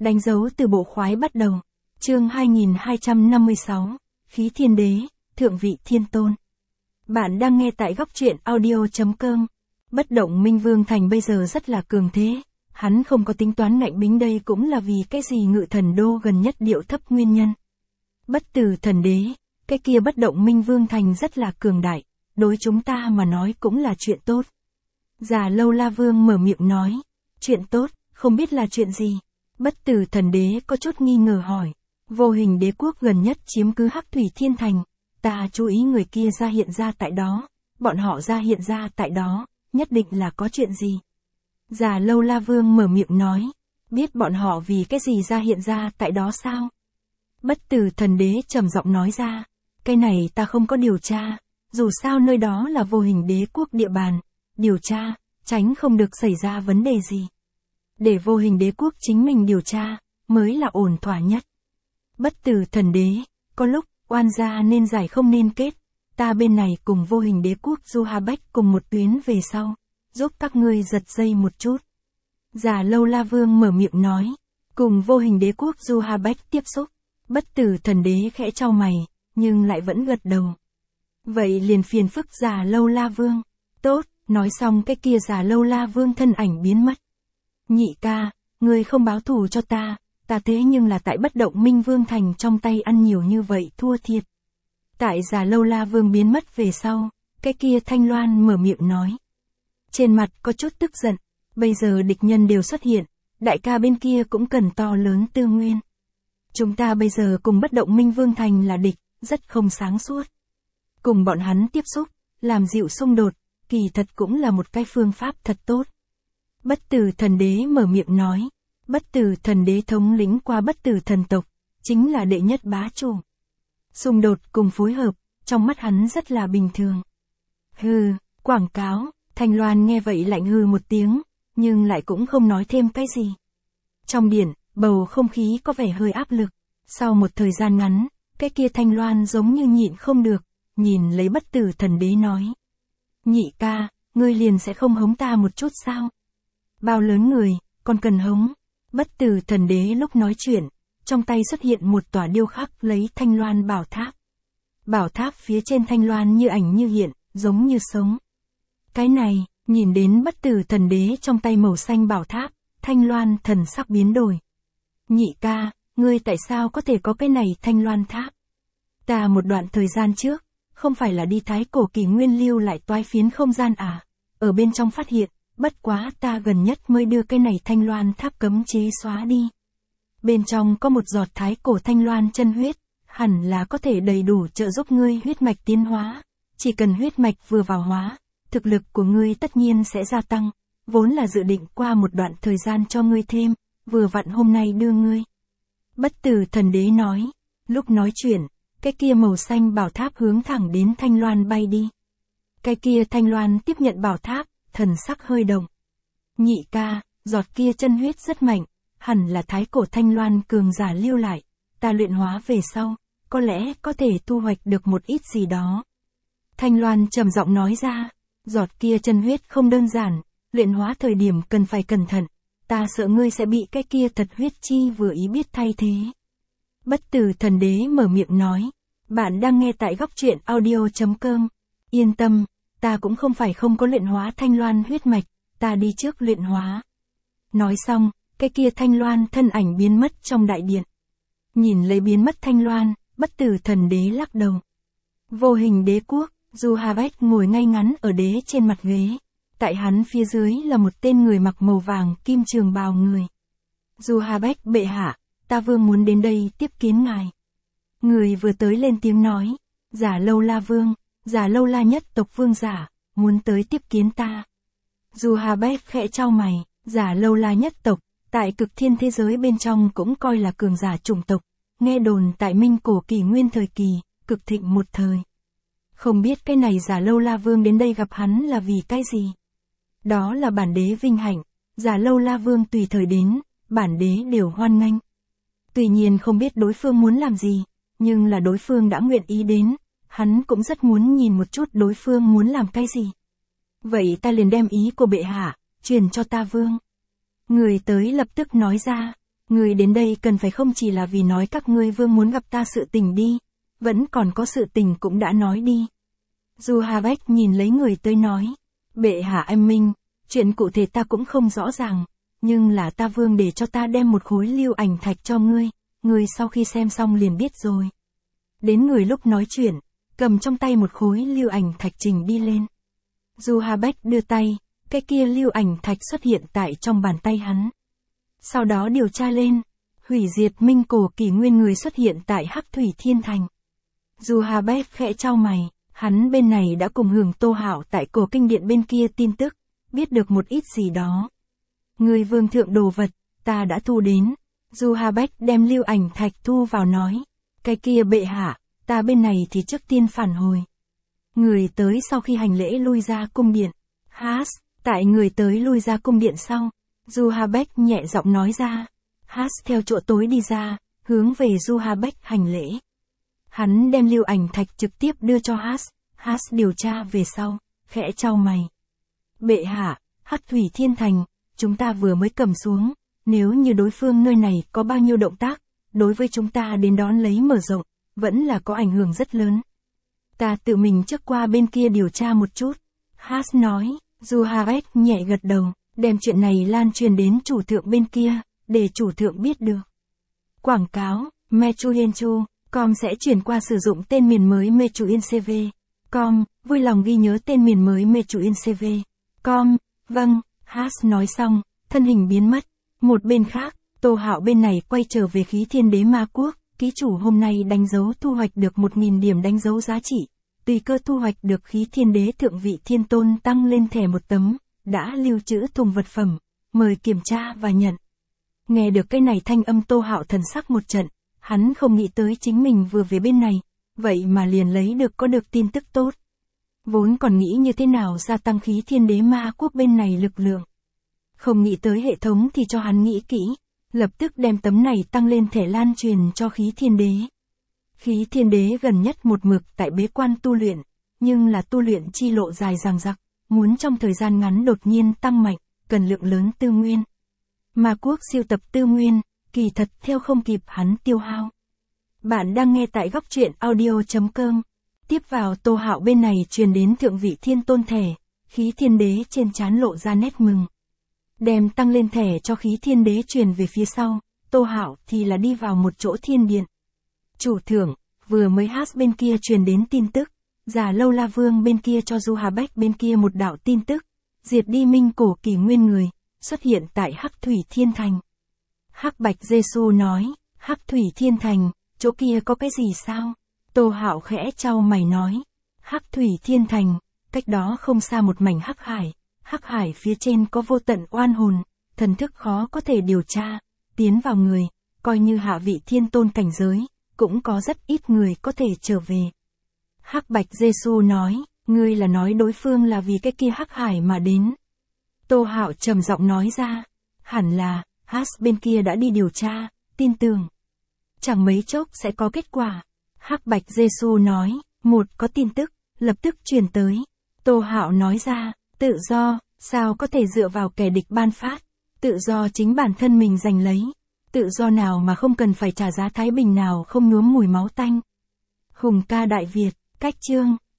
Đánh dấu từ bộ khoái bắt đầu. Chương 2256. Khí Thiên Đế, Thượng Vị Thiên Tôn. Bạn đang nghe tại góc truyện audio.com. Bất động Minh Vương Thành bây giờ rất là cường thế. Hắn không có tính toán ngạnh bính, đây cũng là vì cái gì Ngự Thần Đô gần nhất điệu thấp nguyên nhân. Bất tử thần đế, cái kia bất động Minh Vương Thành rất là cường đại, đối chúng ta mà nói cũng là chuyện tốt. Già Lâu La Vương mở miệng nói, chuyện tốt, không biết là chuyện gì. Bất tử thần đế có chút nghi ngờ hỏi, vô hình đế quốc gần nhất chiếm cứ Hắc Thủy Thiên Thành, ta chú ý người kia ra hiện ra tại đó, bọn họ ra hiện ra tại đó, nhất định là có chuyện gì. Già Lâu La Vương mở miệng nói, biết bọn họ vì cái gì ra hiện ra tại đó sao? Bất tử thần đế trầm giọng nói ra, cái này ta không có điều tra, dù sao nơi đó là vô hình đế quốc địa bàn, điều tra, tránh không được xảy ra vấn đề gì. Để vô hình đế quốc chính mình điều tra, mới là ổn thỏa nhất. Bất tử thần đế, có lúc, oan gia nên giải không nên kết, ta bên này cùng vô hình đế quốc Du Hà Bách cùng một tuyến về sau, giúp các ngươi giật dây một chút. Già Lâu La Vương mở miệng nói, cùng vô hình đế quốc Du Hà Bách tiếp xúc, bất tử thần đế khẽ chau mày, nhưng lại vẫn gật đầu. Vậy liền phiền phức Già Lâu La Vương. Tốt, nói xong cái kia Già Lâu La Vương thân ảnh biến mất. Nhị ca, ngươi không báo thù cho ta thế nhưng là tại bất động Minh Vương Thành trong tay ăn nhiều như vậy thua thiệt. Tại Già Lâu La Vương biến mất về sau, cái kia Thanh Loan mở miệng nói. Trên mặt có chút tức giận, bây giờ địch nhân đều xuất hiện, đại ca bên kia cũng cần to lớn tư nguyên. Chúng ta bây giờ cùng bất động Minh Vương Thành là địch, rất không sáng suốt. Cùng bọn hắn tiếp xúc, làm dịu xung đột, kỳ thật cũng là một cái phương pháp thật tốt. Bất tử thần đế mở miệng nói, bất tử thần đế thống lĩnh qua bất tử thần tộc, chính là đệ nhất bá chủ. Xung đột cùng phối hợp, trong mắt hắn rất là bình thường. Hừ, quảng cáo, Thanh Loan nghe vậy lạnh hừ một tiếng, nhưng lại cũng không nói thêm cái gì. Trong điện, bầu không khí có vẻ hơi áp lực, sau một thời gian ngắn, cái kia Thanh Loan giống như nhịn không được, nhìn lấy bất tử thần đế nói. Nhị ca, ngươi liền sẽ không hống ta một chút sao? Bao lớn người, còn cần hống. Bất tử thần đế lúc nói chuyện, trong tay xuất hiện một tòa điêu khắc lấy Thanh Loan bảo tháp. Bảo tháp phía trên Thanh Loan như ảnh như hiện, giống như sống. Cái này, nhìn đến bất tử thần đế trong tay màu xanh bảo tháp, Thanh Loan thần sắc biến đổi. Nhị ca, ngươi tại sao có thể có cái này Thanh Loan tháp? Ta một đoạn thời gian trước, không phải là đi Thái Cổ Kỷ Nguyên lưu lại toái phiến không gian à? Ở bên trong phát hiện, bất quá ta gần nhất mới đưa cái này Thanh Loan tháp cấm chế xóa đi. Bên trong có một giọt Thái Cổ Thanh Loan chân huyết, hẳn là có thể đầy đủ trợ giúp ngươi huyết mạch tiến hóa. Chỉ cần huyết mạch vừa vào hóa, thực lực của ngươi tất nhiên sẽ gia tăng, vốn là dự định qua một đoạn thời gian cho ngươi thêm, vừa vặn hôm nay đưa ngươi. Bất tử thần đế nói, lúc nói chuyện, cái kia màu xanh bảo tháp hướng thẳng đến Thanh Loan bay đi. Cái kia Thanh Loan tiếp nhận bảo tháp, thần sắc hơi động. Nhị ca, giọt kia chân huyết rất mạnh, hẳn là Thái Cổ Thanh Loan cường giả lưu lại, ta luyện hóa về sau, có lẽ có thể thu hoạch được một ít gì đó. Thanh Loan trầm giọng nói ra, giọt kia chân huyết không đơn giản, luyện hóa thời điểm cần phải cẩn thận, ta sợ ngươi sẽ bị cái kia thật huyết chi vừa ý biết thay thế. Bất tử thần đế mở miệng nói, bạn đang nghe tại góc truyện audio.com, yên tâm, ta cũng không phải không có luyện hóa Thanh Loan huyết mạch, ta đi trước luyện hóa. Nói xong, cái kia Thanh Loan thân ảnh biến mất trong đại điện. Nhìn lấy biến mất Thanh Loan, bất tử thần đế lắc đầu. Vô hình đế quốc, Du Hà Bách ngồi ngay ngắn ở đế trên mặt ghế. Tại hắn phía dưới là một tên người mặc màu vàng kim trường bào người. Du Hà Bách bệ hạ, ta vương muốn đến đây tiếp kiến ngài. Người vừa tới lên tiếng nói, Già Lâu La Vương, Già Lâu La nhất tộc vương giả, muốn tới tiếp kiến ta. Du Hà Bách khẽ chau mày, Già Lâu La nhất tộc, tại cực thiên thế giới bên trong cũng coi là cường giả chủng tộc, nghe đồn tại Minh Cổ Kỷ Nguyên thời kỳ, cực thịnh một thời. Không biết cái này Già Lâu La Vương đến đây gặp hắn là vì cái gì? Đó là bản đế vinh hạnh, Già Lâu La Vương tùy thời đến, bản đế đều hoan nghênh. Tuy nhiên không biết đối phương muốn làm gì, nhưng là đối phương đã nguyện ý đến, hắn cũng rất muốn nhìn một chút đối phương muốn làm cái gì. Vậy ta liền đem ý của bệ hạ, truyền cho ta vương. Người tới lập tức nói ra, Ngươi đến đây cần phải không chỉ là vì nói các ngươi vương muốn gặp ta sự tình đi, vẫn còn có sự tình cũng đã nói đi. Du Ha Bách nhìn lấy người tới nói, bệ hạ anh minh, chuyện cụ thể ta cũng không rõ ràng, nhưng là ta vương để cho ta đem một khối lưu ảnh thạch cho ngươi, ngươi sau khi xem xong liền biết rồi. Đến người lúc nói chuyện, cầm trong tay một khối lưu ảnh thạch trình đi lên. Du Ha Bách đưa tay, cái kia lưu ảnh thạch xuất hiện tại trong bàn tay hắn. Sau đó điều tra lên, hủy diệt minh cổ kỷ nguyên người xuất hiện tại Hắc Thủy Thiên Thành. Du Ha Bách khẽ chau mày, hắn bên này đã cùng Hưởng Tô Hạo tại cổ kinh điện bên kia tin tức, biết được một ít gì đó. Người vương thượng đồ vật, ta đã thu đến. Du Ha Bách đem lưu ảnh thạch thu vào nói, cái kia bệ hạ, ta bên này thì trước tiên phản hồi. Người tới sau khi hành lễ lui ra cung điện. Tại người tới lui ra cung điện sau, Du Ha Bách nhẹ giọng nói ra. Theo chỗ tối đi ra, hướng về Du Ha Bách hành lễ. Hắn đem lưu ảnh thạch trực tiếp đưa cho điều tra về sau, khẽ chau mày. Bệ hạ, Hắc Thủy Thiên Thành, chúng ta vừa mới cầm xuống, nếu như đối phương nơi này có bao nhiêu động tác, đối với chúng ta đến đón lấy mở rộng, vẫn là có ảnh hưởng rất lớn. Ta tự mình trước qua bên kia điều tra một chút. Nói, Du Ha Bách nhẹ gật đầu, đem chuyện này lan truyền đến chủ thượng bên kia, để chủ thượng biết được. Quảng cáo, Mechuyenchu.com sẽ chuyển qua sử dụng tên miền mới Mechuyencv.com, vui lòng ghi nhớ tên miền mới Mechuyencv.com. Vâng, nói xong, thân hình biến mất. Một bên khác, Tô Hạo bên này quay trở về Khí Thiên Đế Ma Quốc, ký chủ hôm nay đánh dấu thu hoạch được 1000 điểm đánh dấu giá trị. Tùy cơ thu hoạch được Khí Thiên Đế Thượng Vị Thiên Tôn tăng lên thẻ một tấm, đã lưu trữ thùng vật phẩm, mời kiểm tra và nhận. Nghe được cái này thanh âm Tô Hạo thần sắc một trận, hắn không nghĩ tới chính mình vừa về bên này, vậy mà liền lấy được có được tin tức tốt. Vốn còn nghĩ như thế nào gia tăng Khí Thiên Đế Ma Quốc bên này lực lượng. Không nghĩ tới hệ thống thì cho hắn nghĩ kỹ, lập tức đem tấm này tăng lên thẻ lan truyền cho Khí Thiên Đế. Khí Thiên Đế gần nhất một mực tại bế quan tu luyện, nhưng là tu luyện chi lộ dài dằng dặc, muốn trong thời gian ngắn đột nhiên tăng mạnh, cần lượng lớn tư nguyên. Ma Quốc siêu tập tư nguyên, kỳ thật theo không kịp hắn tiêu hao. Bạn đang nghe tại góc truyện audio.com. Tiếp vào Tô Hạo bên này truyền đến Thượng Vị Thiên Tôn thẻ, Khí Thiên Đế trên trán lộ ra nét mừng. Đem tăng lên thẻ cho Khí Thiên Đế truyền về phía sau, Tô Hạo thì là đi vào một chỗ thiên điện. Chủ thượng, vừa mới bên kia truyền đến tin tức, Già Lâu La Vương bên kia cho Du Ha Bách bên kia một đạo tin tức, diệt đi minh cổ kỷ nguyên người, xuất hiện tại Hắc Thủy Thiên Thành. Hắc Bạch Giê-xu nói, Hắc Thủy Thiên Thành, chỗ kia có cái gì sao? Tô Hạo khẽ chau mày nói, Hắc Thủy Thiên Thành, cách đó không xa một mảnh Hắc Hải phía trên có vô tận oan hồn, thần thức khó có thể điều tra, tiến vào người, coi như hạ vị thiên tôn cảnh giới, cũng có rất ít người có thể trở về. Hắc Bạch Giê-xu nói, ngươi là nói đối phương là vì cái kia Hắc Hải mà đến. Tô Hạo trầm giọng nói ra, hẳn là, bên kia đã đi điều tra, tin tưởng. Chẳng mấy chốc sẽ có kết quả. Hắc Bạch Giê-xu nói, có tin tức, lập tức truyền tới. Tô Hạo nói ra, tự do, sao có thể dựa vào kẻ địch ban phát, tự do chính bản thân mình giành lấy. Tự do nào mà không cần phải trả giá thái bình nào không nhuốm mùi máu tanh. Hùng ca Đại Việt, cách chương.